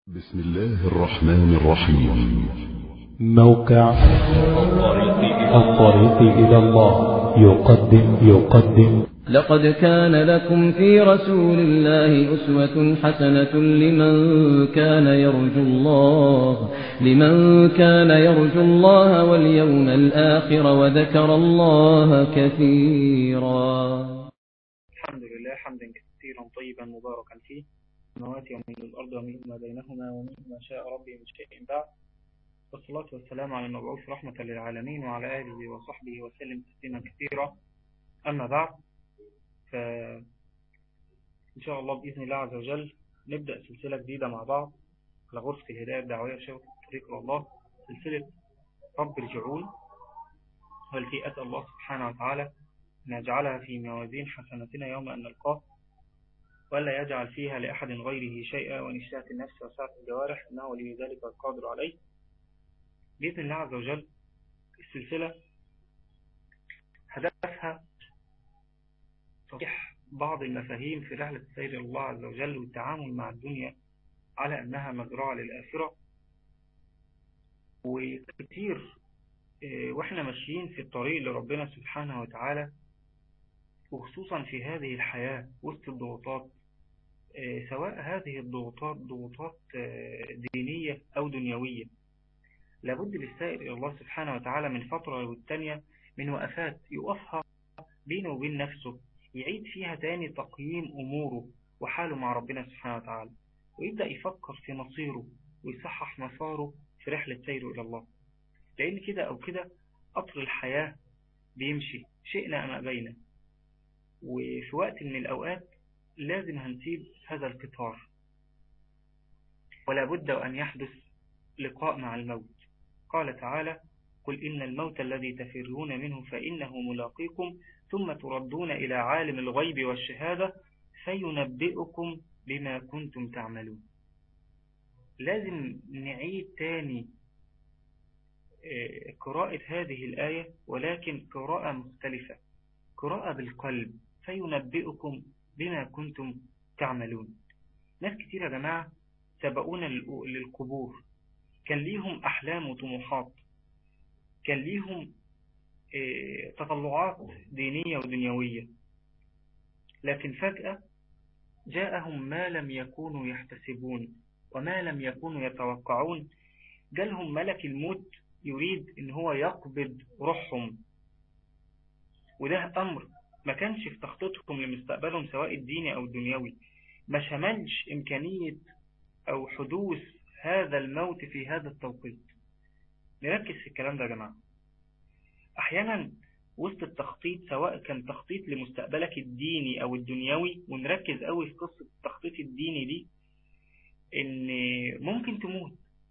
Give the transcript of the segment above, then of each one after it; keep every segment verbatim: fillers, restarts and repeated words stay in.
بسم الله الرحمن الرحيم. موقع الطريق إلى الله يقدم يقدم لقد كان لكم في رسول الله أسوة حسنة لمن كان يرجو الله لمن كان يرجو الله واليوم الآخر وذكر الله كثيرا. الحمد لله حمدا كثيرا طيبا مباركا فيه، السماوات ومن الأرض ومن ما بينهما ومن ما شاء ربي من شيء بعد، والصلاة والسلام على المبعوث رحمة للعالمين وعلى آله وصحبه وسلم تسليما كثيرا. أما بعد، فإن شاء الله بإذن الله عز وجل نبدأ سلسلة جديدة مع بعض على غرفة الهداية الدعوية شبكة الطريق إلى الله، سلسلة رب ارجعون، والتي أسأل الله سبحانه وتعالى أن يجعلها في موازين حسناتنا يوم أن نلقاه، ولا يجعل فيها لأحد غيره شيئا، ونشاءت النفس وسعة الجوارح إنه ولي ذلك القادر عليه بإذن الله عز وجل. السلسلة هدفها تصحيح بعض المفاهيم في رحلة السير إلى الله عز وجل والتعامل مع الدنيا على أنها مزرعة للآخرة. وكثير وإحنا ماشيين في الطريق لربنا سبحانه وتعالى، وخصوصا في هذه الحياة وسط الضغوطات، سواء هذه الضغوطات ضغوطات دينية أو دنيوية، لابد للسائر إلى الله سبحانه وتعالى من فترة والتانية من وقفات يوقفها بينه وبين نفسه، يعيد فيها تاني تقييم أموره وحاله مع ربنا سبحانه وتعالى، ويبدأ يفكر في مصيره ويصحح مساره في رحلة سيره إلى الله. لأن كده أو كده قطر الحياة بيمشي، شئنا أم أبينا، وفي وقت من الأوقات لازم هنسيب هذا القطار، ولا بد أن يحدث لقاء مع الموت. قال تعالى: قل إن الموت الذي تفرون منه فإنه ملاقيكم ثم تردون إلى عالم الغيب والشهادة فينبئكم بما كنتم تعملون. لازم نعيد تاني قراءة هذه الآية، ولكن قراءة مختلفة، قراءة بالقلب، فينبئكم بما كنتم تعملون. ناس كتير يا جماعة سبقونا للقبور، كان ليهم أحلام وطموحات، كان ليهم تطلعات دينية ودنيوية، لكن فجأة جاءهم ما لم يكونوا يحتسبون وما لم يكونوا يتوقعون. جالهم ملك الموت يريد إن هو يقبض روحهم، وده أمر ما كانش في تخطيطهم لمستقبلهم سواء الديني أو الدنيوي، ما شملش إمكانية أو حدوث هذا الموت في هذا التوقيت. نركز في الكلام ده يا جماعة. أحيانا وسط التخطيط، سواء كان تخطيط لمستقبلك الديني أو الدنيوي، ونركز قوي في قصة التخطيط الديني دي، إن ممكن تموت.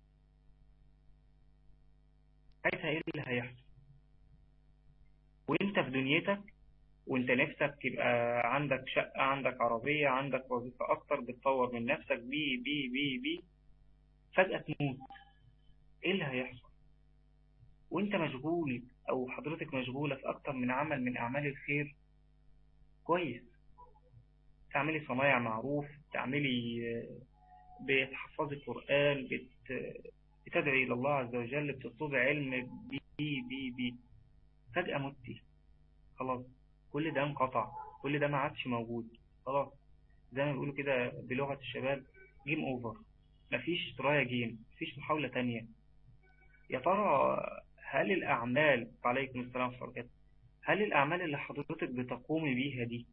عايزها إيه اللي هيحصل وإنت في دنيتك، وإنت نفسك تبقى عندك شقة، عندك عربية، عندك وظيفة أكتر، بتطور من نفسك بي بي بي بي فجأة تموت. إيه اللي هيحصل وإنت مشغول أو حضرتك مشغولة في أكتر من عمل من أعمال الخير؟ كويس، تعملي صنايع معروف، تعملي بتحفظي القرآن، بت... بتدعي إلى الله عز وجل، بتطلبي علم، بي بي بي فجأة متي، خلاص كل ده انقطع، كل ده ما عادش موجود، خلاص زي ما بيقولوا كده بلغة الشباب، جيم اوفر، مفيش ترايا جيم، مفيش محاولة تانية. يا ترى هل الأعمال، عليكم السلام ورحمة الله وبركاته، هل الأعمال اللي حضرتك بتقومي بيها دي،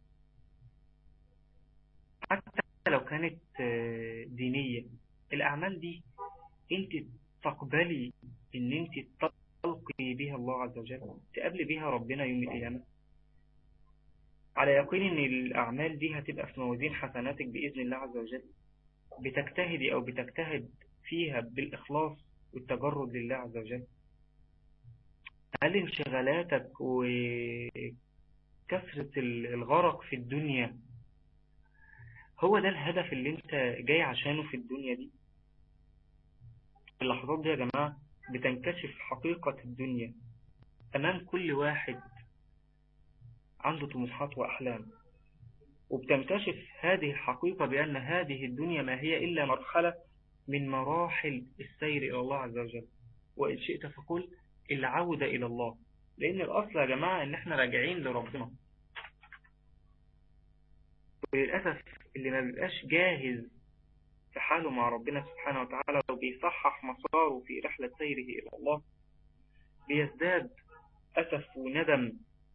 حتى لو كانت دينية، الأعمال دي انت تقبلي ان انت تلقي بها الله عز وجل، تقابلي بها ربنا يوم القيامة، على يقين ان الأعمال دي هتبقى في موازين حسناتك بإذن الله عز وجل، بتجتهدي أو بتجتهد فيها بالإخلاص والتجرد لله عز وجل؟ هل انشغالاتك وكثرة الغرق في الدنيا هو ده الهدف اللي انت جاي عشانه في الدنيا دي؟ اللحظات دي يا جماعة بتنكشف حقيقة الدنيا أمام كل واحد عنده طموحات وأحلام، وبتنكشف هذه الحقيقة بأن هذه الدنيا ما هي إلا مرحلة من مراحل السير إلى الله عز وجل. وإن شئت فقل العودة إلى الله، لأن الأصل يا جماعة إن احنا راجعين لربنا. وللأسف اللي ما بيبقاش جاهز في حاله مع ربنا سبحانه وتعالى وبيصحح مساره في رحلة سيره إلى الله بيزداد أسف وندم،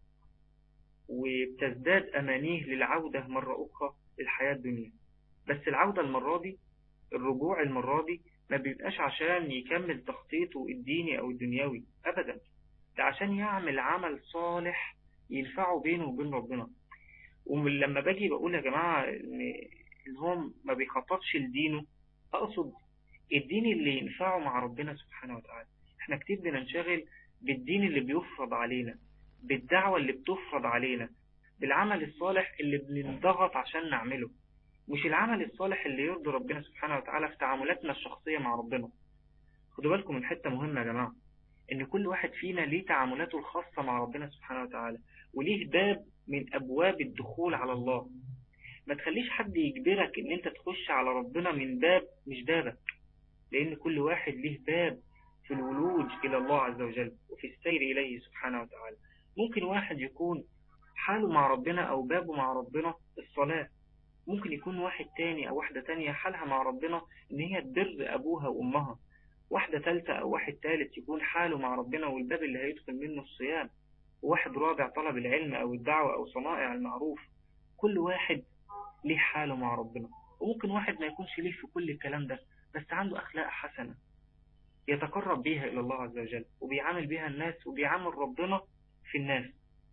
وبتزداد أمانيه للعودة مرة أخرى للحياة الدنيا. بس العودة المرة دي، الرجوع المرة دي ما بيبقاش عشان يكمل تخطيطه الديني أو الدنيوي أبدا، ده عشان يعمل عمل صالح ينفعه بينه وبين ربنا. ولما باجي بقول يا جماعة إن هو ما بيخططش لدينه، أقصد الدين اللي ينفعه مع ربنا سبحانه وتعالى. احنا كتير بننشغل بالدين اللي بيفرض علينا، بالدعوة اللي بتفرض علينا، بالعمل الصالح اللي بنضغط عشان نعمله، مش العمل الصالح اللي يرضي ربنا سبحانه وتعالى في تعاملاتنا الشخصية مع ربنا. خدوا بالكم من حتة مهمة يا جماعة، ان كل واحد فينا ليه تعاملاته الخاصة مع ربنا سبحانه وتعالى، وليه باب من ابواب الدخول على الله. ما تخليش حد يجبرك ان انت تخش على ربنا من باب مش بابك، لان كل واحد ليه باب في الولوج الى الله عز وجل وفي السير اليه سبحانه وتعالى. ممكن واحد يكون حاله مع ربنا او بابه مع ربنا الصلاة، ممكن يكون واحد تاني او واحدة تانية حالها مع ربنا ان هي تبر ابوها وامها، واحدة ثالثة او واحد ثالث يكون حاله مع ربنا والباب اللي هيدخل منه الصيام، وواحد رابع طلب العلم او الدعوة او صنائع المعروف. كل واحد ليه حاله مع ربنا. وممكن واحد ما يكونش ليه في كل الكلام ده، بس عنده اخلاق حسنة يتقرب بيها الى الله عز وجل وبيعامل بيها الناس وبيعامل ربنا في الناس.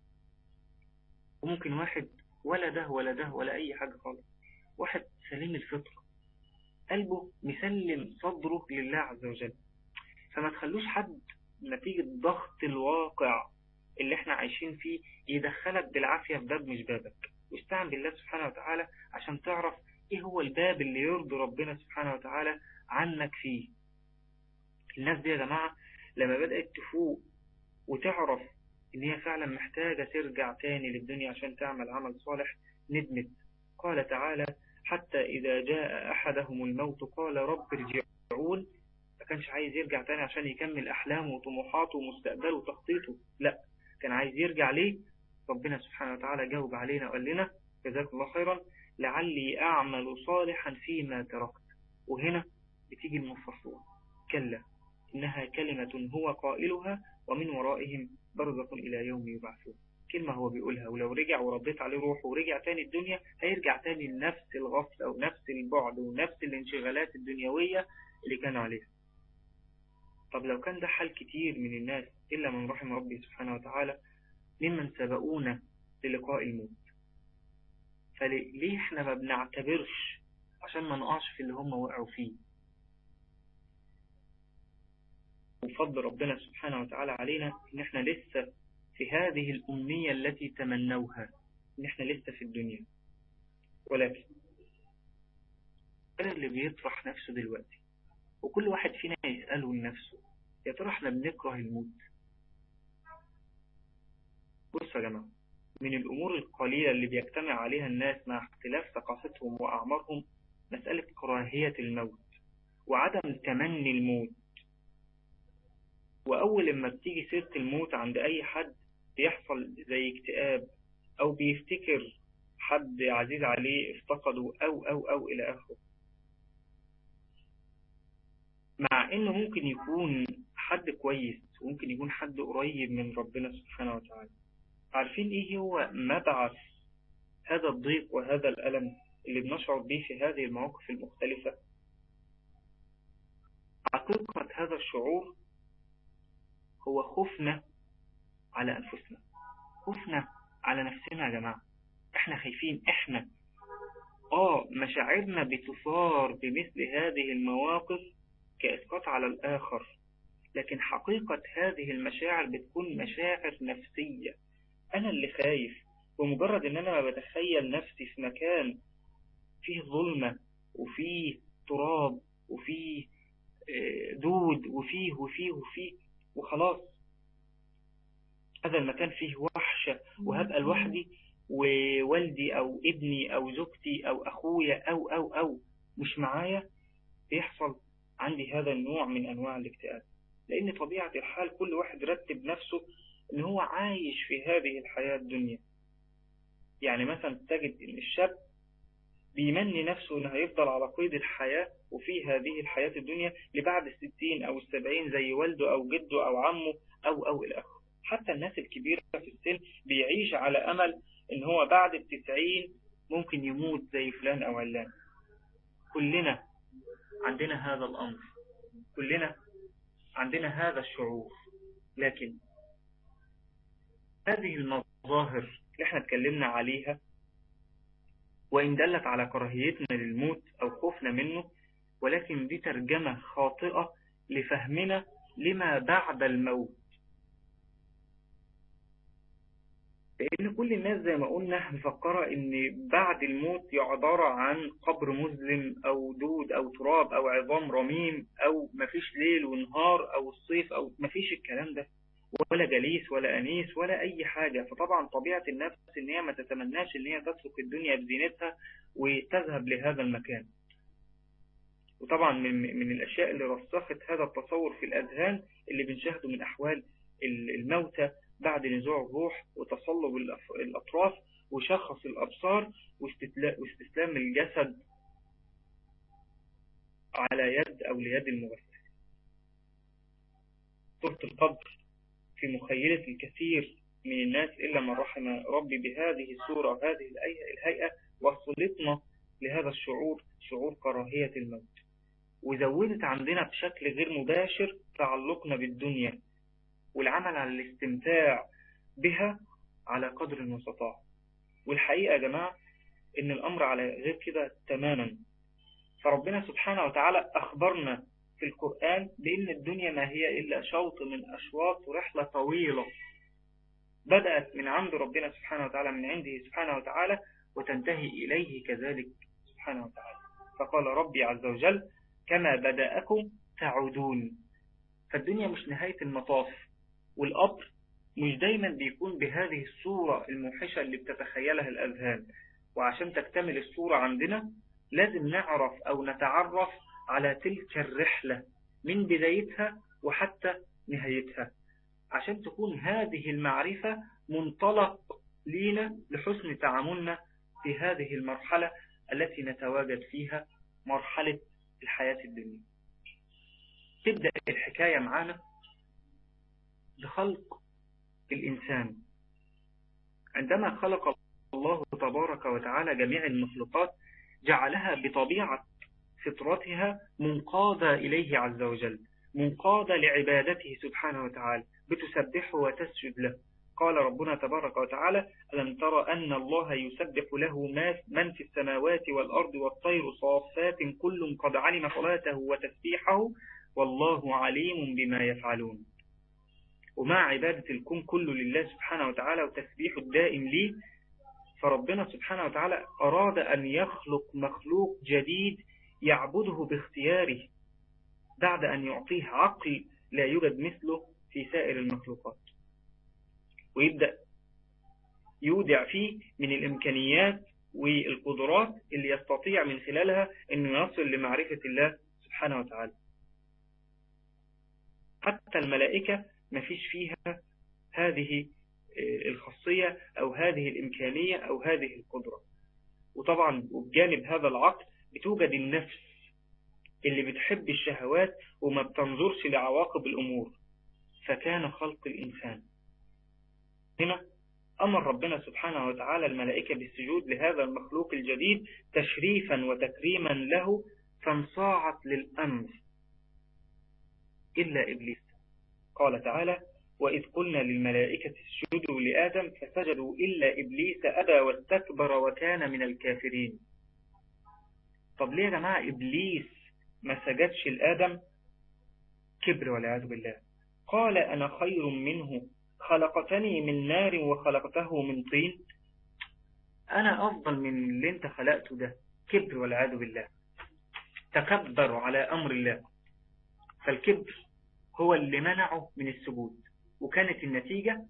وممكن واحد ولا ده ولا ده ولا اي حاجة خالص، واحد سليم الفطرة قلبه مسلم صدره لله عز وجل. فما تخلوش حد نتيجة ضغط الواقع اللي احنا عايشين فيه يدخلك بالعافية في باب مش بابك. واستعن بالله سبحانه وتعالى عشان تعرف ايه هو الباب اللي يرضي ربنا سبحانه وتعالى عنك فيه. الناس دي يا جماعة لما بدأت تفوق وتعرف ان هي فعلا محتاجة ترجع تاني للدنيا عشان تعمل عمل صالح ندمت. قال تعالى حتى إذا جاء أحدهم الموت قال رب ارجعون. ما كانش عايز يرجع تاني عشان يكمل أحلامه وطموحاته ومستقبله وتخطيطه، لا، كان عايز يرجع ليه. ربنا سبحانه وتعالى جاوب علينا وقال لنا جزاك الله خيرا لعلي أعمل صالحا فيما تركت. وهنا بتيجي المفصلة كلا إنها كلمة هو قائلها ومن ورائهم برزق إلى يوم يبعثون. كلمة هو بيقولها، ولو رجع ورديت عليه روحه ورجع تاني الدنيا هيرجع تاني لنفس الغفلة ونفس البعد ونفس الانشغالات الدنيوية اللي كان عليها. طب لو كان ده حال كتير من الناس إلا من رحم ربي سبحانه وتعالى ممن سبقونا للقاء الموت، فليه احنا ما بنعتبرش عشان ما نقعش في اللي هم وقعوا فيه؟ وفضل ربنا سبحانه وتعالى علينا ان احنا لسه في هذه الأمنية التي تمنوها، ان احنا لسه في الدنيا. ولكن اللي بيطرح نفسه دلوقتي وكل واحد فينا يسأله لنفسه يا ترى احنا بنكره الموت؟ بصوا يا جماعة، من الأمور القليلة اللي بيجتمع عليها الناس مع اختلاف ثقافتهم وأعمارهم مسألة كراهية الموت وعدم تمني الموت. وأول لما بتيجي سيرة الموت عند أي حد بيحصل زي اكتئاب أو بيفتكر حد عزيز عليه افتقده أو أو أو إلى آخره، مع إنه ممكن يكون حد كويس وممكن يكون حد قريب من ربنا سبحانه وتعالى. عارفين إيه هو مبعث هذا الضيق وهذا الألم اللي بنشعر به في هذه المواقف المختلفة؟ حقيقة هذا الشعور هو خوفنا على أنفسنا، خوفنا على نفسنا يا جماعة. احنا خايفين، احنا اه مشاعرنا بتثار بمثل هذه المواقف كإسقاط على الآخر، لكن حقيقة هذه المشاعر بتكون مشاعر نفسية. أنا اللي خايف بمجرد أن أنا ما بتخيل نفسي في مكان فيه ظلمة وفيه تراب وفيه دود وفيه وفيه وفيه وخلاص هذا المكان فيه وحشة وهبقى لوحدي ووالدي أو ابني أو زوجتي أو أخويا أو أو أو مش معايا، بيحصل يعادي هذا النوع من أنواع الاكتئاب، لأن طبيعة الحال كل واحد رتب نفسه إن هو عايش في هذه الحياة الدنيا. يعني مثلا تجد إن الشاب بيمني نفسه إنه هيفضل على قيد الحياة وفي هذه الحياة الدنيا لبعد الستين أو السبعين زي والده أو جده أو عمه أو أو الأخ. حتى الناس الكبيرة في السن بيعيش على أمل إن هو بعد التسعين ممكن يموت زي فلان أو علان. كلنا عندنا هذا الأمر، كلنا عندنا هذا الشعور. لكن هذه المظاهر اللي احنا اتكلمنا عليها وإن دلت على كراهيتنا للموت أو خوفنا منه، ولكن دي ترجمة خاطئة لفهمنا لما بعد الموت. لأن كل الناس زي ما قلنا مفكرة إن بعد الموت عبارة عن قبر مظلم أو دود أو تراب أو عظام رميم أو مفيش ليل ونهار أو الصيف أو مفيش الكلام ده، ولا جليس ولا أنيس ولا أي حاجة. فطبعا طبيعة النفس إن هي ما تتمناش إن هي تسلك الدنيا بزينتها وتذهب لهذا المكان. وطبعا من, من الأشياء اللي رسخت هذا التصور في الأذهان اللي بنشاهده من أحوال الموتى بعد نزوع الروح وتصلب الأطراف وشخص الأبصار واستسلام الجسد على يد أو ليد المغسل. صورة القبر في مخيلة الكثير من الناس إلا من رحم ربي بهذه الصورة وهذه الهيئة وصلتنا لهذا الشعور، شعور كراهية الموت، وزودت عندنا بشكل غير مباشر تعلقنا بالدنيا والعمل على الاستمتاع بها على قدر المستطاع. والحقيقة يا جماعة إن الأمر على غير كده تماما. فربنا سبحانه وتعالى أخبرنا في القرآن بأن الدنيا ما هي إلا شوط من أشواط رحلة طويلة بدأت من عند ربنا سبحانه وتعالى من عنده سبحانه وتعالى وتنتهي إليه كذلك سبحانه وتعالى. فقال ربي عز وجل كما بدأكم تعودون. فالدنيا مش نهاية المطاف، والأمر مش دايما بيكون بهذه الصورة الموحشة اللي بتتخيلها الأذهان. وعشان تكتمل الصورة عندنا لازم نعرف أو نتعرف على تلك الرحلة من بدايتها وحتى نهايتها، عشان تكون هذه المعرفة منطلق لينا لحسن تعاملنا في هذه المرحلة التي نتواجد فيها، مرحلة الحياة الدنيا. تبدأ الحكاية معانا بخلق الإنسان. عندما خلق الله تبارك وتعالى جميع المخلوقات جعلها بطبيعة فطرتها منقادة إليه عز وجل، منقادة لعبادته سبحانه وتعالى، بتسبحه وتسجد له. قال ربنا تبارك وتعالى ألم ترى أن الله يسبح له من في السماوات والأرض والطير صافات كل قد علم صلاته وتسبيحه والله عليم بما يفعلون. ومع عبادة الكون كله لله سبحانه وتعالى وتسبيح الدائم ليه، فربنا سبحانه وتعالى أراد أن يخلق مخلوق جديد يعبده باختياره بعد أن يعطيه عقل لا يوجد مثله في سائر المخلوقات، ويبدأ يودع فيه من الإمكانيات والقدرات اللي يستطيع من خلالها أنه يصل لمعرفة الله سبحانه وتعالى. حتى الملائكة ما فيش فيها هذه الخاصية أو هذه الإمكانية أو هذه القدرة. وطبعا بجانب هذا العقل بتوجد النفس اللي بتحب الشهوات وما بتنظرش لعواقب الأمور، فكان خلق الإنسان. هنا أمر ربنا سبحانه وتعالى الملائكة بالسجود لهذا المخلوق الجديد تشريفا وتكريما له، فانصاعت للأمر إلا إبليس. قال تعالى وإذ قلنا للملائكة اسجدوا لآدم فسجدوا إلا إبليس أبى واستكبر وكان من الكافرين. طب ليه يا جماعة إبليس ما سجدش لآدم؟ كبر والعياذ بالله. قال أنا خير منه خلقتني من نار وخلقته من طين. أنا أفضل من اللي انت خلقته ده. كبر والعياذ بالله. تكبر على أمر الله. فالكبر هو اللي منعه من السجود، وكانت النتيجة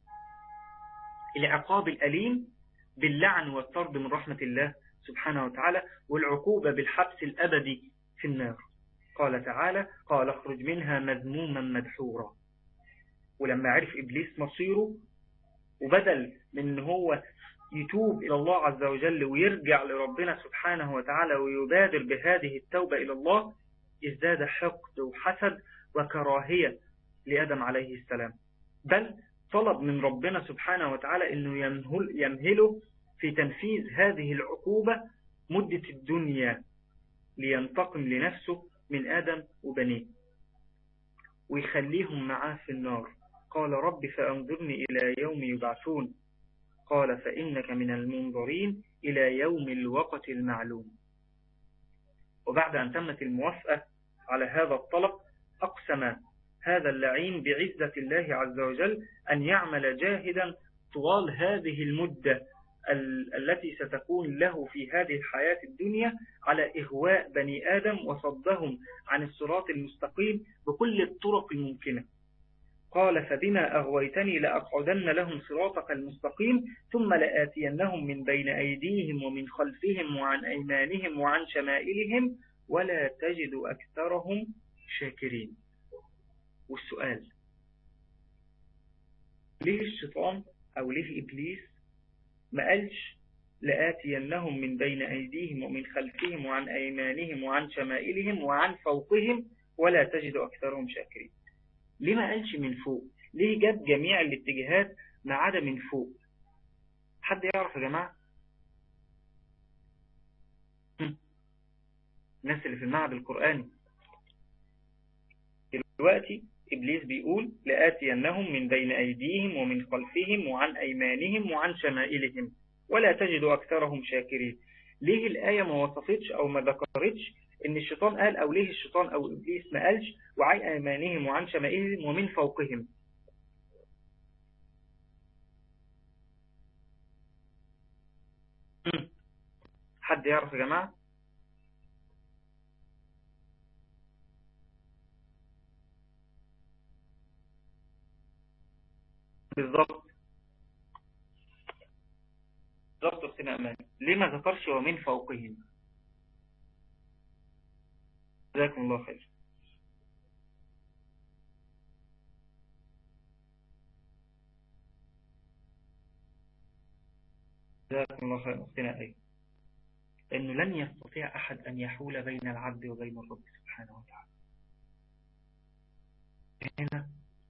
العقاب الأليم باللعن والطرد من رحمة الله سبحانه وتعالى، والعقوبة بالحبس الأبدي في النار. قال تعالى قال اخرج منها مذموما مدحورا. ولما عرف إبليس مصيره وبدل من أن هو يتوب إلى الله عز وجل ويرجع لربنا سبحانه وتعالى ويبادر بهذه التوبة إلى الله، ازداد حقد وحسد وكراهية لآدم عليه السلام، بل طلب من ربنا سبحانه وتعالى أنه يمهل يمهله في تنفيذ هذه العقوبة مدة الدنيا لينتقم لنفسه من آدم وبنيه ويخليهم معاه في النار. قال رب فأنظرني إلى يوم يبعثون قال فإنك من المنظرين إلى يوم الوقت المعلوم. وبعد أن تمت الموافقة على هذا الطلب أقسم هذا اللعين بعزة الله عز وجل أن يعمل جاهدا طوال هذه المدة ال التي ستكون له في هذه الحياة الدنيا على إغواء بني آدم وصدهم عن الصراط المستقيم بكل الطرق الممكنة. قال فبما أغويتني لأقعدن لهم صراطك المستقيم ثم لآتينهم من بين أيديهم ومن خلفهم وعن أيمانهم وعن شمائلهم ولا تجد أكثرهم شاكرين. والسؤال، ليه الشيطان أو ليه إبليس ما قالش لآتينهم من بين أيديهم ومن خلفهم وعن أيمانهم وعن شمائلهم وعن فوقهم ولا تجد أكثرهم شاكرين؟ ليه ما قالش من فوق؟ ليه جاب جميع الاتجاهات ما عدا من فوق؟ حد يعرف يا جماعة؟ الناس اللي في المعهد القرآني دلوقتي إبليس بيقول لآتينهم من بين أيديهم ومن خلفهم وعن أيمانهم وعن شمائلهم ولا تجد أكثرهم شاكرين. ليه الآية ما وصفتش أو ما ذكرتش إن الشيطان قال، أو ليه الشيطان أو إبليس ما قالش وعن أيمانهم وعن شمائلهم ومن فوقهم؟ حد يعرف يا جماعة؟ بالضبط بالضبط اختنا أمان، ليه ما ذكرش ومن فوقهم؟ جزاكم الله خير. جزاكم الله خير اختنا أي، لأنه لن يستطيع أحد أن يحول بين العبد وبين الرب سبحانه وتعالى. هنا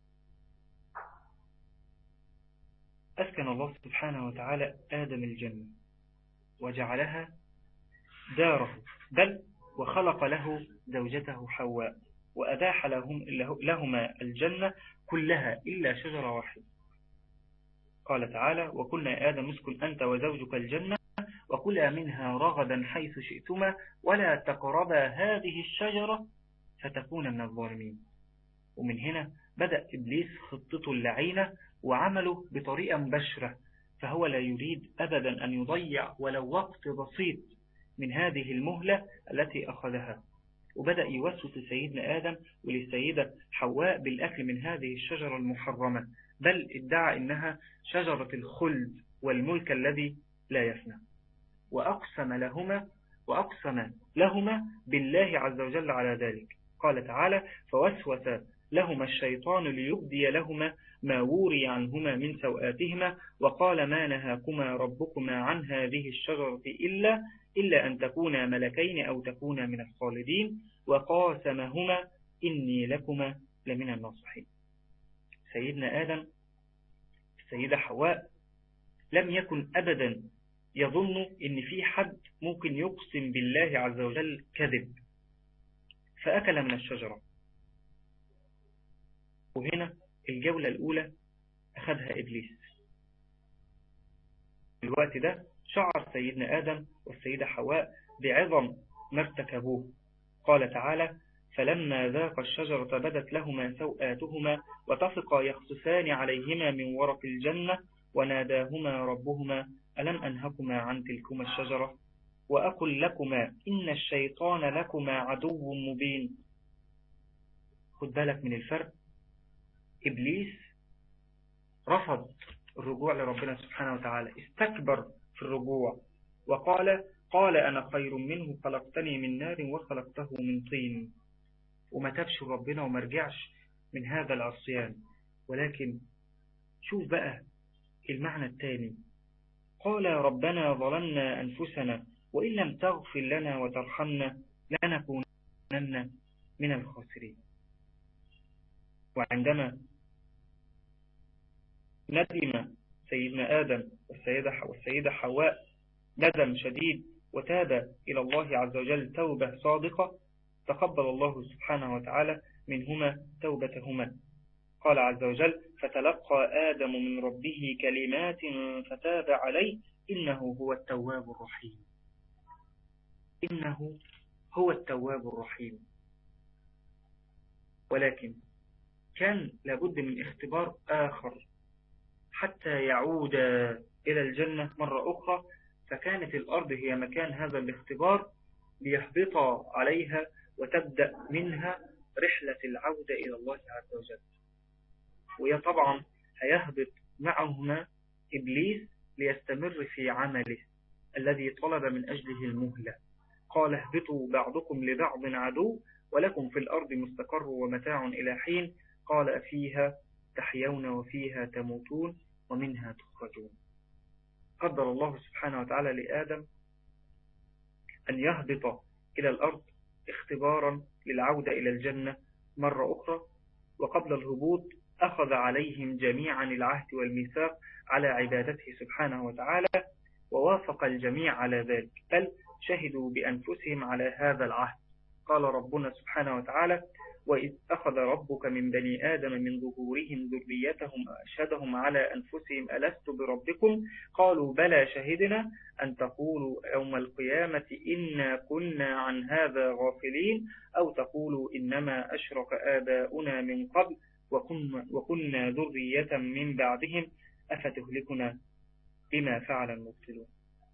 أسكن الله سبحانه وتعالى آدم الجنة وجعلها داره، بل وخلق له زوجته حواء وأباح لهم لهما الجنة كلها إلا شجرة واحدة. قال تعالى وقلنا آدم اسكن أنت وزوجك الجنة وكلا منها رغدا حيث شئتما ولا تقربا هذه الشجرة فتكون من الظالمين. ومن هنا بدأ إبليس خطته اللعينة وعمله بطريقة مباشرة، فهو لا يريد أبدا أن يضيع ولو وقت بسيط من هذه المهلة التي أخذها، وبدأ يوسوس لسيدنا آدم وللسيدة حواء بالأكل من هذه الشجرة المحرمة، بل ادعى إنها شجرة الخلد والملك الذي لا يفنى. وأقسم لهما وأقسم لهما بالله عز وجل على ذلك. قال تعالى فوسوس لهما الشيطان ليبدي لهما ما وري عنهما من سوآتهما وقال ما نهاكما ربكما عن هذه الشجرة إلا إلا أن تكونا ملكين أو تكونا من الخالدين وقاسمهما إني لكما لمن الناصحين. سيدنا آدم السيدة حواء لم يكن أبدا يظن إن في حد ممكن يقسم بالله عز وجل كذب، فأكل من الشجرة. وهنا الجولة الأولى أخذها إبليس. في الوقت ده شعر سيدنا آدم والسيدة حواء بعظم ما ارتكبوه. قال تعالى فلما ذاق الشجرة بدت لهما سوآتهما وطفقا يخصفان عليهما من ورق الجنة وناداهما ربهما ألم أنهكما عن تلكما الشجرة وأقل لكما إن الشيطان لكما عدو مبين. خد بالك من الفرق. إبليس رفض الرجوع لربنا سبحانه وتعالى، استكبر في الرجوع وقال قال أنا خير منه خلقتني من نار وخلقته من طين. وما تابش ربنا وما رجعش من هذا العصيان. ولكن شوف بقى المعنى الثاني، قال يا ربنا ظلمنا أنفسنا وإن لم تغفر لنا وترحمنا لنكونن من الخاسرين. وعندما ندم سيدنا آدم والسيدة والسيدة حواء ندم شديد وتاب إلى الله عز وجل توبة صادقة، تقبل الله سبحانه وتعالى منهما توبتهما. قال عز وجل فتلقى آدم من ربه كلمات فتاب عليه إنه هو التواب الرحيم. إنه هو التواب الرحيم. ولكن كان لابد من اختبار آخر حتى يعود إلى الجنة مرة أخرى، فكانت الأرض هي مكان هذا الاختبار ليهبط عليها وتبدأ منها رحلة العودة إلى الله عز وجل. وهي طبعا هيهبط معهما إبليس ليستمر في عمله الذي طلب من أجله المهلة. قال اهبطوا بعضكم لبعض عدو ولكم في الأرض مستقر ومتاع إلى حين، قال فيها تحيون وفيها تموتون ومنها تخرجون. قدر الله سبحانه وتعالى لآدم أن يهبط إلى الأرض اختبارا للعودة إلى الجنة مرة أخرى، وقبل الهبوط أخذ عليهم جميعا العهد والميثاق على عبادته سبحانه وتعالى، ووافق الجميع على ذلك، بل شهدوا بأنفسهم على هذا العهد. قال ربنا سبحانه وتعالى وإذ أخذ ربك من بني آدم من ظهورهم ذريتهم أشهدهم على أنفسهم ألست بربكم قالوا بلى شهدنا أن تقولوا يوم القيامة إنا كنا عن هذا غافلين أو تقولوا إنما أشرك آباؤنا من قبل وكنا, وكنا ذرية من بعدهم أفتهلكنا بما فعل المبطلون.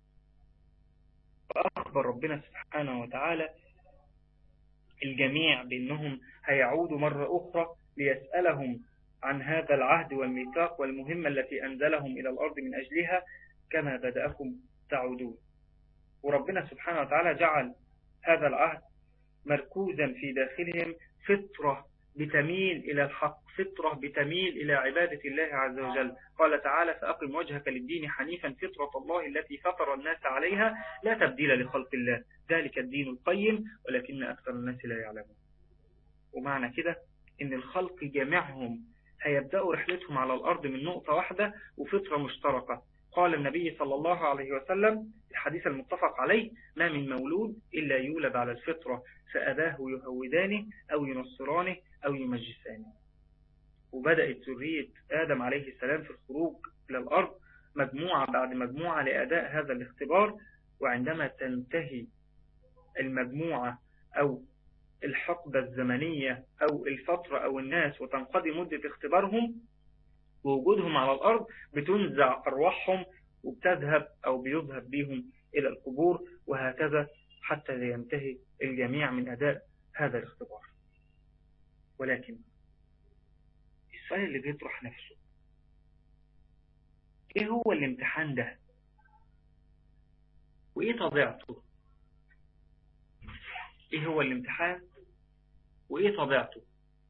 فأخبر ربنا سبحانه وتعالى الجميع بأنهم هيعودوا مرة أخرى ليسألهم عن هذا العهد والميثاق والمهمة التي أنزلهم إلى الأرض من أجلها كما بدأكم تعودون. وربنا سبحانه وتعالى جعل هذا العهد مركوزا في داخلهم فطرة بتميل إلى الحق، فطرة بتميل إلى عبادة الله عز وجل. قال تعالى فأقم وجهك للدين حنيفا فطرة الله التي فطر الناس عليها لا تبديل لخلق الله ذلك الدين القيم ولكن أكثر الناس لا يعلمون. ومعنى كده إن الخلق جميعهم هيبدأوا رحلتهم على الأرض من نقطة واحدة وفطرة مشتركة. قال النبي صلى الله عليه وسلم الحديث المتفق عليه ما من مولود إلا يولد على الفطرة فأباه يهودانه أو ينصرانه أو يمجسانه. وبدأت ذرية آدم عليه السلام في الخروج إلى الأرض مجموعة بعد مجموعة لأداء هذا الاختبار. وعندما تنتهي المجموعة أو الحقبة الزمنية أو الفترة أو الناس وتنقضي مدة اختبارهم ووجودهم على الأرض بتنزع أرواحهم وبتذهب أو بيذهب بهم إلى القبور، وهكذا حتى ينتهي الجميع من أداء هذا الاختبار. ولكن السؤال اللي بيطرح نفسه إيه هو الامتحان ده؟ وإيه طبيعته؟ إيه هو الامتحان؟ وإيه طبيعته؟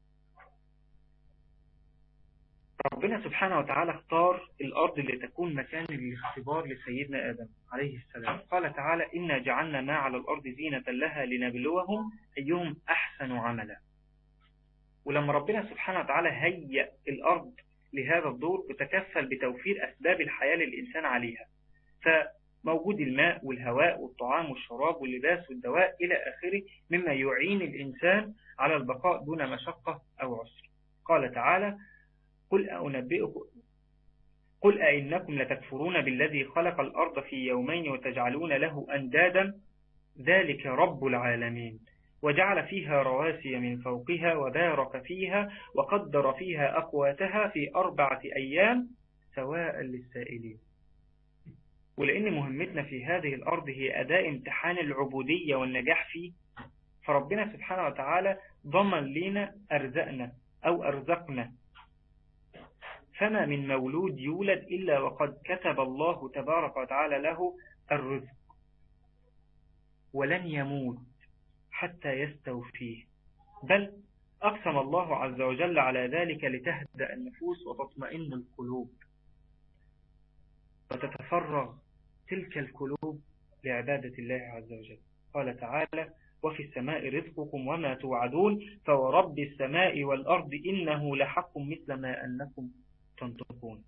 ربنا سبحانه وتعالى اختار الأرض اللي تكون مكان الاختبار لسيدنا آدم عليه السلام. قال تعالى إنا جعلنا ما على الأرض زينة لها لنبلوهم أيهم أحسن عملا. ولما ربنا سبحانه وتعالى هيئ الأرض لهذا الدور بتكفل بتوفير أسباب الحياة للإنسان عليها، فموجود الماء والهواء والطعام والشراب واللباس والدواء إلى آخره مما يعين الإنسان على البقاء دون مشقة أو عسر. قال تعالى قل أنبئكم قل أئنكم لتكفرون بالذي خلق الأرض في يومين وتجعلون له أندادا ذلك رب العالمين وجعل فيها رواسي من فوقها وبارك فيها وقدر فيها أقواتها في أربعة أيام سواء للسائلين. ولأن مهمتنا في هذه الأرض هي أداء امتحان العبودية والنجاح فيه، فربنا سبحانه وتعالى ضمن لنا أرزقنا أو أرزقنا. فما من مولود يولد إلا وقد كتب الله تبارك وتعالى له الرزق ولن يموت حتى يستوفيه. بل أقسم الله عز وجل على ذلك لتهدأ النفوس وتطمئن القلوب وتتفرغ تلك القلوب لعبادة الله عز وجل. قال تعالى: وفي السماء رزقكم وما توعدون فورب السماء والأرض إنه لحق مثل ما أنكم تنطقون.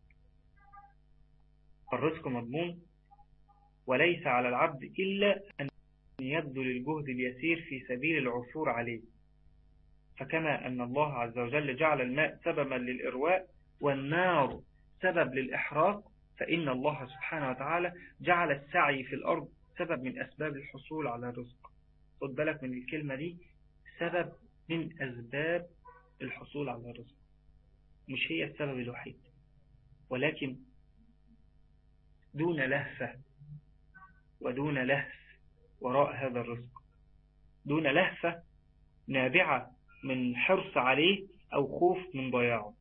الرزق مضمون، وليس على العبد إلا أن يبذل الجهد اليسير في سبيل العثور عليه. فكما أن الله عز وجل جعل الماء سببا للإرواء والنار سبب للإحراق، فإن الله سبحانه وتعالى جعل السعي في الأرض سبب من أسباب الحصول على الرزق. خد بالك من الكلمة دي، سبب من أسباب الحصول على الرزق، مش هي السبب الوحيد، ولكن دون لهفة ودون لهف وراء هذا الرزق، دون لهفة نابعة من حرص عليه أو خوف من ضياعه.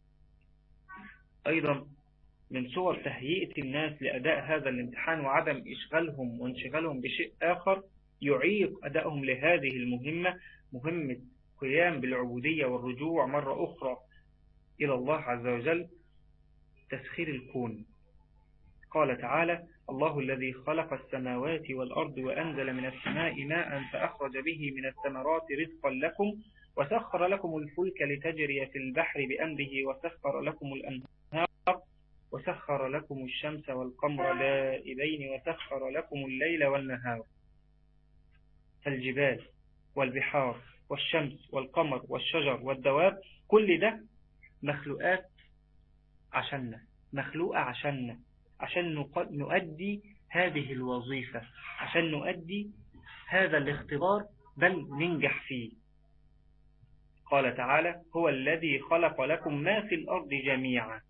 أيضا من صور تهيئة الناس لأداء هذا الامتحان وعدم إشغالهم وانشغالهم بشيء آخر يعيق أدائهم لهذه المهمة، مهمة قيام بالعبودية والرجوع مرة أخرى إلى الله عز وجل، تسخير الكون. قال تعالى: الله الذي خلق السماوات والأرض وأنزل من السماء ماء فأخرج به من الثمرات رزقا لكم وسخر لكم الفلك لتجري في البحر بأمره وسخر لكم الأنهار وسخر لكم الشمس والقمر دائبين وسخر لكم الليل والنهار. الجبال والبحار والشمس والقمر والشجر والدواب كل ده مخلوقات عشاننا، مخلوقة عشاننا، عشان نؤدي هذه الوظيفة، عشان نؤدي هذا الاختبار بل ننجح فيه. قال تعالى: هو الذي خلق لكم ما في الأرض جميعا.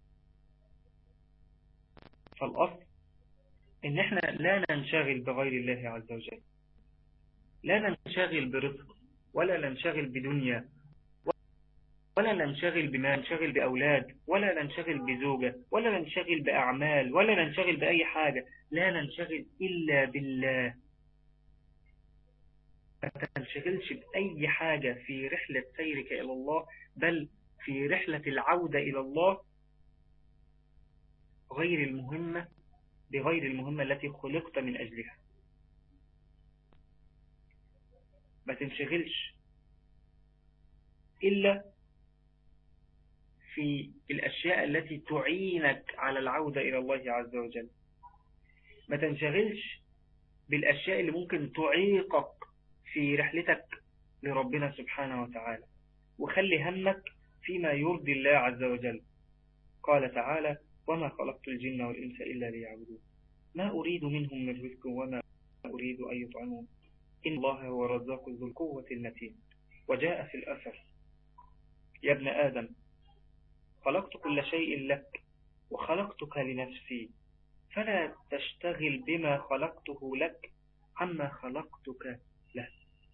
فالأصل إن احنا لا ننشغل بغير الله عز وجل، لا ننشغل برزق ولا ننشغل بدنيا ولا ننشغل بما ننشغل بأولاد ولا ننشغل بزوجة ولا ننشغل بأعمال ولا ننشغل بأي حاجة، لا ننشغل إلا بالله. ما تنشغلش بأي حاجة في رحلة سيرك إلى الله، بل في رحلة العودة إلى الله غير المهمة بغير المهمة التي خلقت من أجلها. ما تنشغلش إلا في الأشياء التي تعينك على العودة إلى الله عز وجل. ما تنشغلش بالأشياء اللي ممكن تعيقك في رحلتك لربنا سبحانه وتعالى، وخلي همك فيما يرضي الله عز وجل. قال تعالى: وما خلقت الجن والإنس إلا ليعبدون ما أريد منهم من رزق وما أريد أن يطعمون إن الله هو الرزاق ذو القوة المتين. وجاء في الأثر: يا ابن آدم خلقت كل شيء لك وخلقتك لنفسي فلا تشتغل بما خلقته لك عما خلقتك له.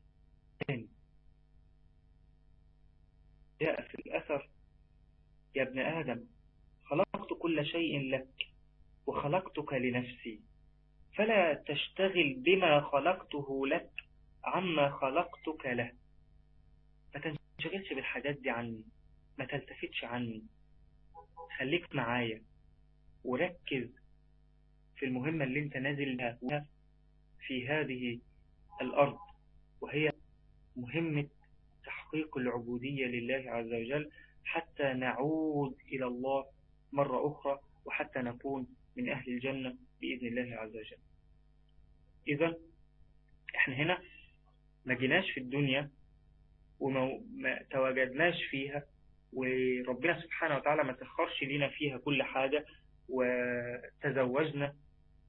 جاء في الأثر: يا ابن آدم خلقت كل شيء لك وخلقتك لنفسي فلا تشتغل بما خلقته لك عما خلقتك له. ما تنشغلش بالحاجات دي عني، ما تلتفتش عني، خليك معايا وركز في المهمة اللي انت نازل لها في هذه الأرض، وهي مهمة تحقيق العبودية لله عز وجل حتى نعود إلى الله مرة أخرى وحتى نكون من أهل الجنة بإذن الله عز وجل. إذن احنا هنا ما جيناش في الدنيا وما تواجدناش فيها، وربنا سبحانه وتعالى ما تخرش لنا فيها كل حاجة وتزوجنا.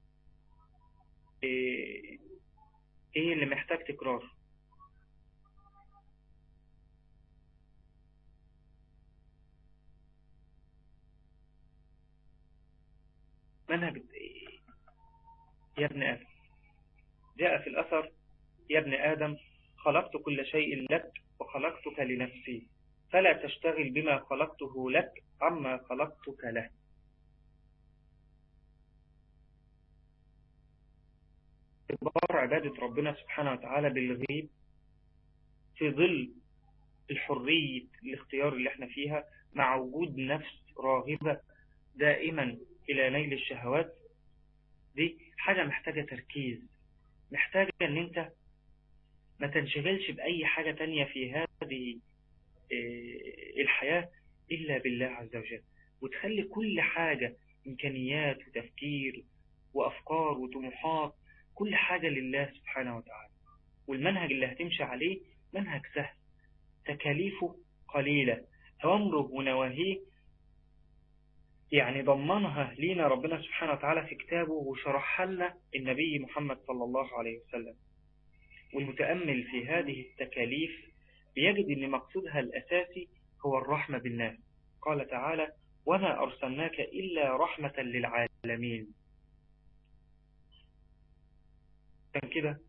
ايه اللي محتاج تكرار؟ منهج يا ابن آدم. جاء في الأثر: يا ابن آدم خلقت كل شيء لك وخلقتك لنفسي فلا تشتغل بما خلقته لك عما خلقتك له. اختبار عبادة ربنا سبحانه وتعالى بالغيب في ظل الحرية الاختيار اللي احنا فيها، مع وجود نفس راغبة دائما إلى نيل الشهوات، دي حاجة محتاجة تركيز، محتاجة ان انت ما تنشغلش بأي حاجة تانية في هذه الحياة إلا بالله عز وجل، وتخلي كل حاجة إمكانيات وتفكير وأفكار وطموحات كل حاجة لله سبحانه وتعالى. والمنهج اللي هتمشي عليه منهج سهل، تكاليفه قليلة، أمره ونواهيه يعني ضمنها لينا ربنا سبحانه وتعالى في كتابه وشرحها لنا النبي محمد صلى الله عليه وسلم. والمتأمل في هذه التكاليف بيجد أن مقصودها الأساسي هو الرحمة بالناس. قال تعالى: وما أرسلناك إلا رحمة للعالمين. كان كده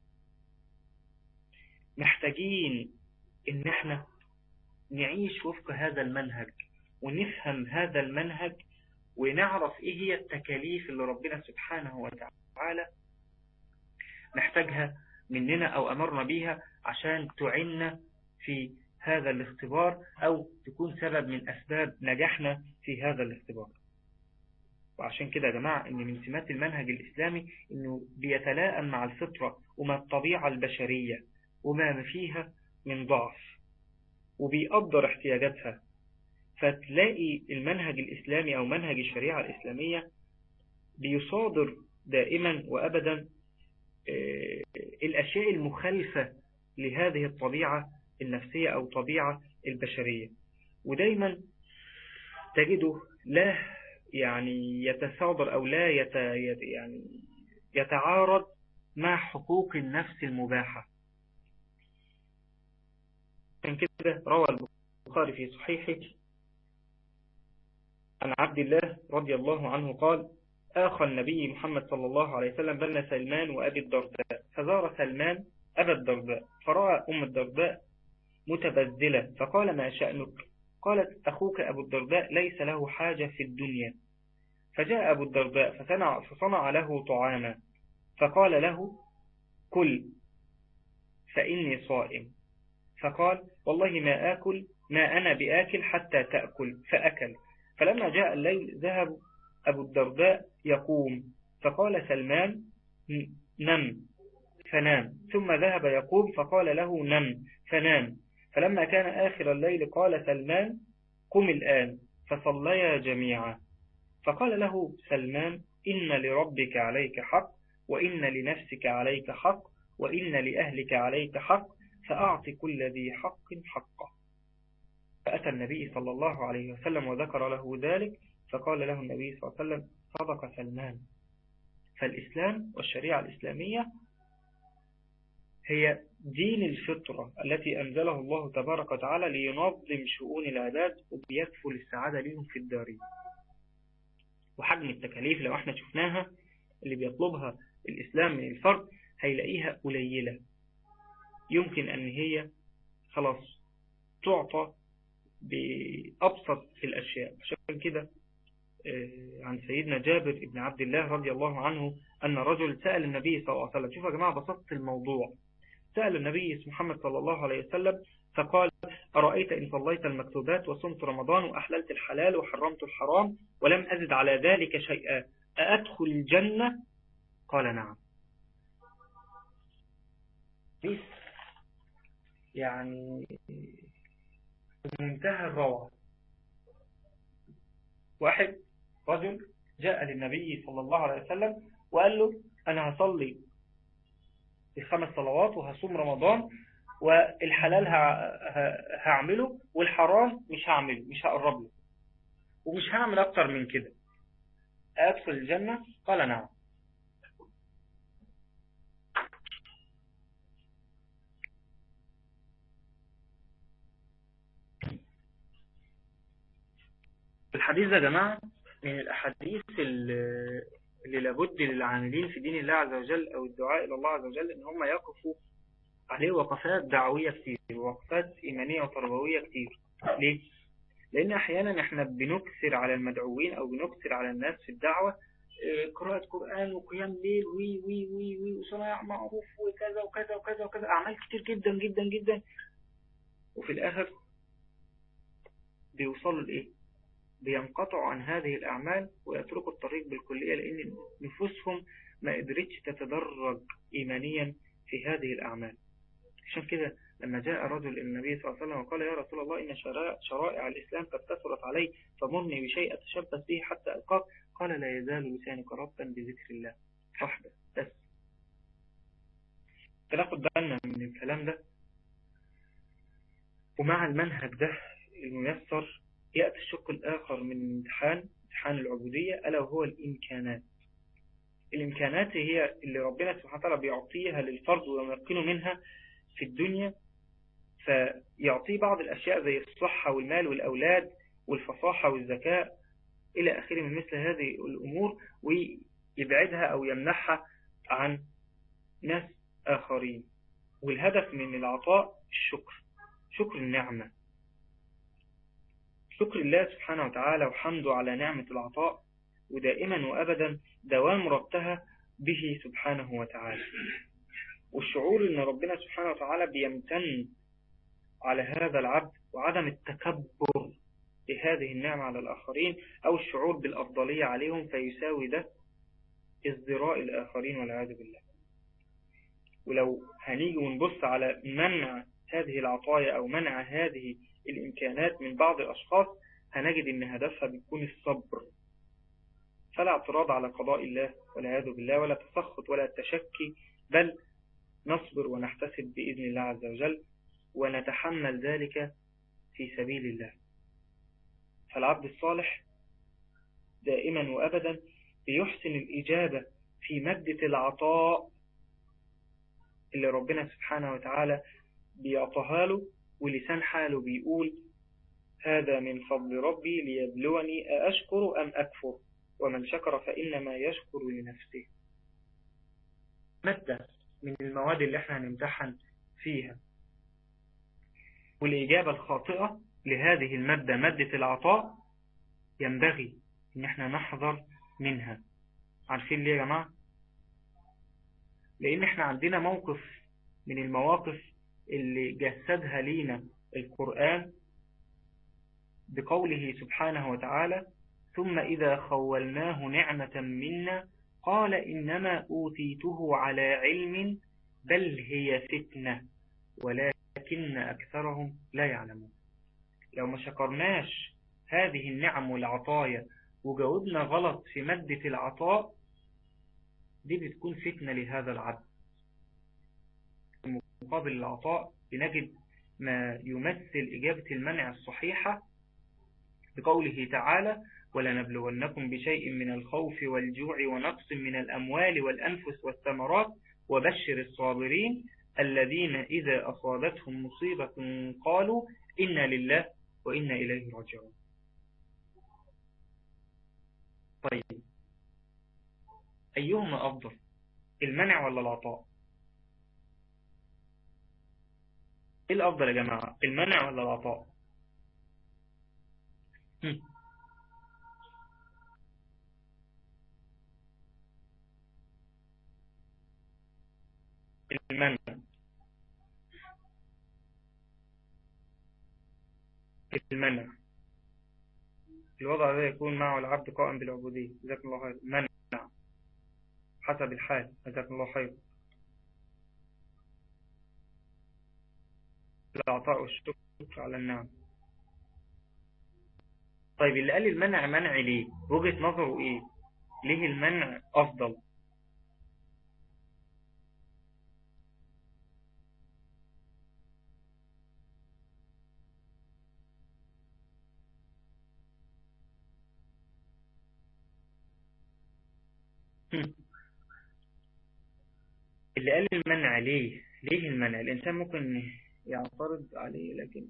محتاجين ان احنا نعيش وفق هذا المنهج ونفهم هذا المنهج ونعرف ايه هي التكاليف اللي ربنا سبحانه وتعالى محتاجها مننا او امرنا بيها عشان تعيننا في هذا الاختبار او تكون سبب من اسباب نجاحنا في هذا الاختبار. وعشان كده يا جماعة ان من سمات المنهج الاسلامي انه بيتلائم مع الفطرة ومع الطبيعة البشرية وما فيها من ضعف، وبيقدر احتياجاتها. فتلاقي المنهج الإسلامي أو منهج الشريعة الإسلامية بيصادر دائما وأبدا الأشياء المخالفة لهذه الطبيعة النفسية أو طبيعة البشرية، ودايما تجده لا يعني يتصادر أو لا يت يعني يتعارض مع حقوق النفس المباحة. من كده روى البخاري في صحيحه عن عبد الله رضي الله عنه قال: آخى النبي محمد صلى الله عليه وسلم بين سلمان وأبي الدرداء، فزار سلمان أبا الدرداء فرأى أم الدرداء متبذلة فقال: ما شأنك؟ قالت: أخوك أبو الدرداء ليس له حاجة في الدنيا. فجاء أبو الدرداء فصنع, فصنع له طعاما فقال له: كل فإني صائم. فقال: والله ما آكل ما أنا بآكل حتى تأكل. فأكل. فلما جاء الليل ذهب أبو الدرداء يقوم، فقال سلمان: نم. فنام. ثم ذهب يقوم فقال له: نم. فنام. فلما كان آخر الليل قال سلمان: قم الآن. فصليا جميعا. فقال له سلمان: إن لربك عليك حق، وإن لنفسك عليك حق، وإن لأهلك عليك حق، فأعط كل ذي حق حقه. فأتى النبي صلى الله عليه وسلم وذكر له ذلك، فقال له النبي صلى الله عليه وسلم: صدق سلمان. فالإسلام والشريعة الإسلامية هي دين الفطرة التي أنزله الله تبارك وتعالى لينظم شؤون العباد وبيكفل السعادة لهم في الدارين. وحجم التكاليف لو احنا شفناها اللي بيطلبها الإسلام من الفرد هيلاقيها قليلة، يمكن أن هي خلاص تعطى بأبسط الأشياء. عشان كده عن سيدنا جابر بن عبد الله رضي الله عنه أن رجل سأل النبي صلى الله عليه وسلم، شوفوا يا جماعة بسطت الموضوع، سأل النبي محمد صلى الله عليه وسلم فقال: أرأيت إن صليت المكتوبات وصمت رمضان وأحللت الحلال وحرمت الحرام ولم أزد على ذلك شيئا أأدخل الجنة؟ قال: نعم. يعني منتهى الروعة. واحد رجل جاء للنبي صلى الله عليه وسلم وقال له: أنا هصلي الخمس صلوات وهصوم رمضان والحلال هعمله والحرام مش هعمله، مش هقرب له، ومش هعمل أكتر من كده، أدخل الجنة؟ قال: نعم. الحديث يا جماعة من الأحاديث اللي لابد للعاملين في دين الله عز وجل أو الدعاء إلى الله عز وجل إن هم يقفوا عليه وقفات دعوية كتير ووقفات إيمانية وتربوية كتير. ليه؟ لأن أحيانا إحنا بنكسر على المدعوين أو بنكسر على الناس في الدعوة قراءة قرآن وقيام ليل وي وي وي وي وصناع معروف وكذا وكذا وكذا وكذا، أعمال كتير جدا جدا جدا، وفي الآخر بيوصلوا لإيه؟ بينقطعوا عن هذه الأعمال ويتركوا الطريق بالكلية، لأن نفوسهم ما قدرتش تتدرج إيمانيا في هذه الأعمال. عشان كده لما جاء رجل النبي صلى الله عليه وسلم وقال يا رسول الله إن شرائع الإسلام قد كثرت علي فمرني بشيء أتشبث به حتى ألقاك، قال لا يزال لسانك رطبا بذكر الله. واحدة بس. فناخد بالنا من الكلام ده. ومع المنهج ده الميسر يأتي الشق الآخر من الامتحان، امتحان العبودية، ألا وهو الإمكانات. الإمكانات هي اللي ربنا سبحانه وتعالى بيعطيها للفرد ويمكنه منها في الدنيا، فيعطيه بعض الأشياء زي الصحة والمال والأولاد والفصاحة والذكاء إلى آخره من مثل هذه الأمور، ويبعدها أو يمنحها عن ناس آخرين. والهدف من العطاء الشكر، شكر النعمة، شكر الله سبحانه وتعالى وحمده على نعمة العطاء، ودائما وأبدا دوام ربطها به سبحانه وتعالى، والشعور أن ربنا سبحانه وتعالى بيمتن على هذا العبد، وعدم التكبر بهذه النعمة على الآخرين أو الشعور بالأفضلية عليهم فيساوي ده ازدراء الآخرين والعياذ بالله. ولو هنيجي ونبص على منع هذه العطايا أو منع هذه الإمكانات من بعض الأشخاص هنجد أن هدفها بيكون الصبر، فلا اعتراض على قضاء الله والعياذ بالله، ولا تسخط ولا تشكي، بل نصبر ونحتسب بإذن الله عز وجل ونتحمل ذلك في سبيل الله. فالعبد الصالح دائما وأبدا بيحسن الإجابة في مادة العطاء اللي ربنا سبحانه وتعالى بيعطيها له، ولسان حاله بيقول هذا من فضل ربي ليبلوني أأشكر أم أكفر ومن شكر فإنما يشكر لنفسه. مادة من المواد اللي احنا هنمتحن فيها، والإجابة الخاطئة لهذه المادة مادة العطاء ينبغي ان احنا نحذر منها. عارفين ليه يا جماعة؟ لان احنا عندنا موقف من المواقف اللي جسدها لينا القرآن بقوله سبحانه وتعالى ثم إذا خولناه نعمة منا قال إنما أوتيته على علم بل هي فتنة ولكن أكثرهم لا يعلمون. لو ما شكرناش هذه النعم والعطايا وجاوبنا غلط في مادة العطاء دي بتكون فتنة لهذا العبد. مقابل العطاء بنجد ما يمثل إجابة المنع الصحيحة بقوله تعالى ولنبلونكم بشيء من الخوف والجوع ونقص من الأموال والأنفس والثمرات وبشر الصابرين الذين إذا أصابتهم مصيبة قالوا إنا لله وإنا إليه راجعون. طيب أيهما أفضل، المنع ولا العطاء؟ إيه الأفضل يا جماعة، المنع ولا العطاء؟ هم. المنع. المنع الوضع ده يكون معه العبد قائم بالعبودية. جزاكم الله خير. منع حسب الحال. جزاكم الله خير. العطاء والشكر على النعم. طيب اللي قال المنع منع ليه؟ وجهة نظره ايه؟ ليه المنع افضل؟ اللي قال المنع ليه؟ ليه المنع؟ الإنسان ممكن يعترض عليه لكن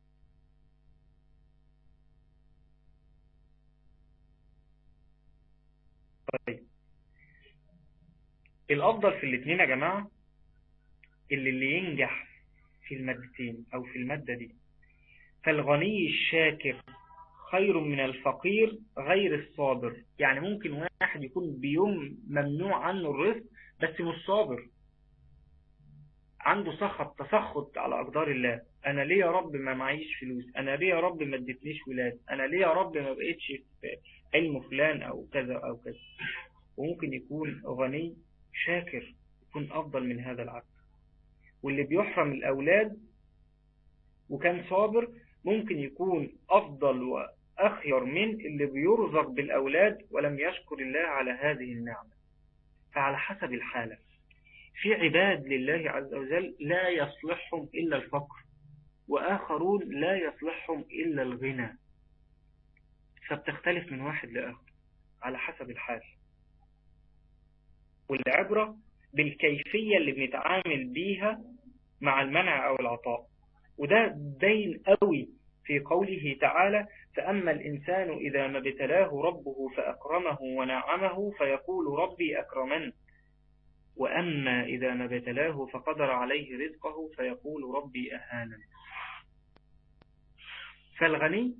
طيب الأفضل في الاثنين يا جماعة اللي اللي ينجح في المادتين أو في المادة دي. فالغني الشاكر خير من الفقير غير الصابر. يعني ممكن واحد يكون بيوم ممنوع عنه الرزق بس مش صابر، عنده سخط تسخط على أقدار الله. أنا ليه يا رب ما معيش فلوس؟ أنا ليه يا رب ما اديتنيش ولاد؟ أنا ليه يا رب ما بقيتش في علم فلان أو كذا أو كذا. وممكن يكون غني شاكر يكون أفضل من هذا العبد. واللي بيحرم الأولاد وكان صابر ممكن يكون أفضل وأخير من اللي بيرزق بالأولاد ولم يشكر الله على هذه النعمة. فعلى حسب الحالة. في عباد لله عز وجل لا يصلحهم إلا الفقر، وآخرون لا يصلحهم إلا الغنى. فبتختلف من واحد لآخر على حسب الحال. والعبرة بالكيفية اللي بنتعامل بيها مع المنع أو العطاء. وده باين قوي في قوله تعالى: فأما الإنسان إذا ما ابتلاه ربه فأكرمه ونعمه فيقول ربي أكرمن، وأما إذا ما ابتلاه فقدر عليه رزقه فيقول ربي أهانن. فالغني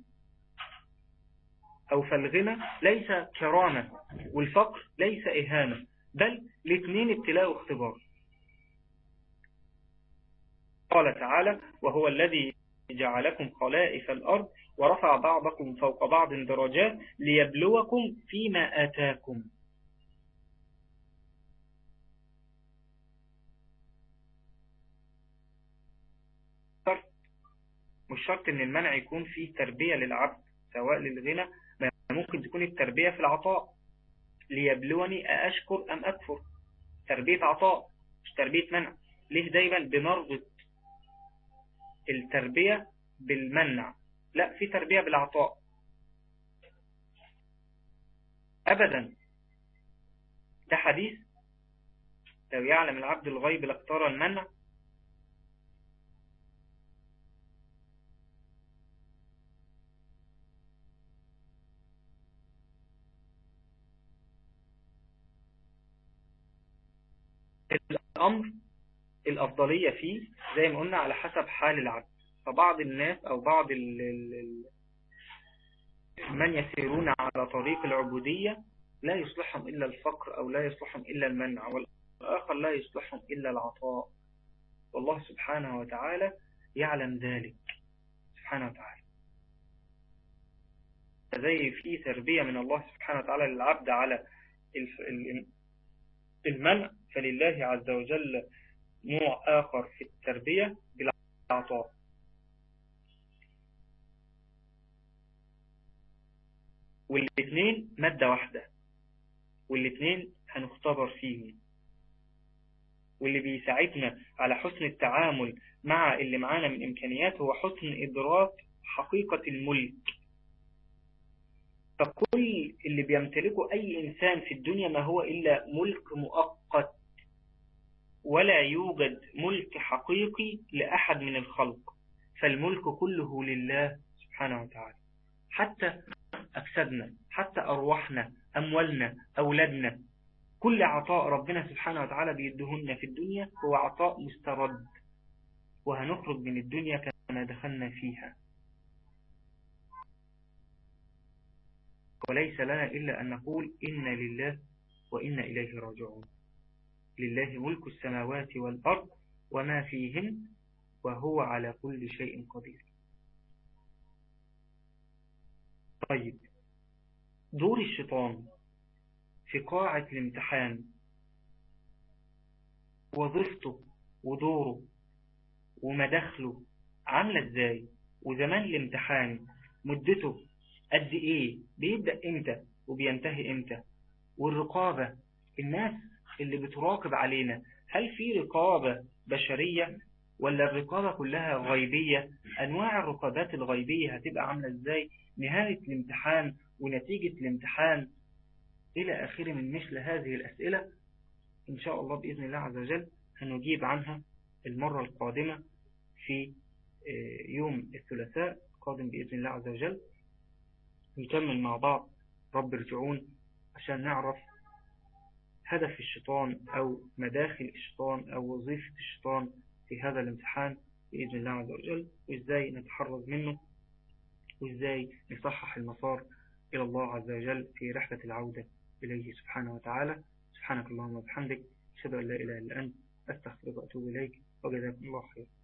أو فالغنى ليس كرامة، والفقر ليس إهانة، بل الاثنين ابتلاء واختبار. قال تعالى: وهو الذي جعلكم خلائف الأرض ورفع بعضكم فوق بعض درجات ليبلوكم فيما آتاكم. مش شرط ان المنع يكون فيه تربية للعبد سواء للغنى، ممكن تكون التربية في العطاء. ليبلوني أأشكر أم أكفر. تربية عطاء مش تربية منع. ليه دايما بنربط التربية بالمنع؟ لا، في تربية بالعطاء أبدا. ده حديث: لو يعلم العبد الغيب لاختار المنع. الأمر الأفضلية فيه زي ما قلنا على حسب حال العبد. فبعض الناس أو بعض ال ال من يسيرون على طريق العبودية لا يصلحهم إلا الفقر أو لا يصلحهم إلا المنع، والآخر لا يصلحهم إلا العطاء. والله سبحانه وتعالى يعلم ذلك سبحانه وتعالى. زي في تربية من الله سبحانه وتعالى للعبد على المنع، فلله عز وجل نوع آخر في التربية بالعطاء. والاثنين مادة واحدة، والاثنين هنختبر فيهم. واللي بيساعدنا على حسن التعامل مع اللي معانا من إمكانيات هو حسن إدراك حقيقة الملك. فكل اللي بيمتلكه أي إنسان في الدنيا ما هو إلا ملك مؤقت، ولا يوجد ملك حقيقي لأحد من الخلق. فالملك كله لله سبحانه وتعالى. حتى أجسادنا، حتى أرواحنا، أموالنا، أولادنا، كل عطاء ربنا سبحانه وتعالى بيدهن في الدنيا هو عطاء مسترد، وهنخرج من الدنيا كما دخلنا فيها. وليس لنا إلا أن نقول إنا لله وإنا إليه راجعون. لله ملك السماوات والأرض وما فيهن وهو على كل شيء قدير. طيب، دور الشيطان في قاعة الامتحان، وظيفته ودوره ومداخله عاملة ازاي؟ وزمان الامتحان مدته قد ايه؟ بيبدأ امتى وبينتهي امتى؟ والرقابة، الناس اللي بتراقب علينا، هل في رقابة بشرية ولا الرقابة كلها غيبية؟ أنواع الرقابات الغيبية هتبقى عاملة ازاي؟ نهاية الامتحان ونتيجة الامتحان إلى آخر من مثل هذه الأسئلة إن شاء الله بإذن الله عز وجل هنجيب عنها المرة القادمة في يوم الثلاثاء القادم بإذن الله عز وجل. نكمل مع بعض رب ارجعون عشان نعرف هدف الشيطان أو مداخل الشيطان أو وظيفة الشيطان في هذا الامتحان بإذن الله عز وجل، وإزاي نتحرز منه، وإزاي نصحح المسار إلى الله عز وجل في رحلة العودة إليه سبحانه وتعالى. سبحانك اللهم وبحمدك، أشهد أن لا إله إلا أنت، أستغفرك وأتوب إليك. وجزاكم الله خير.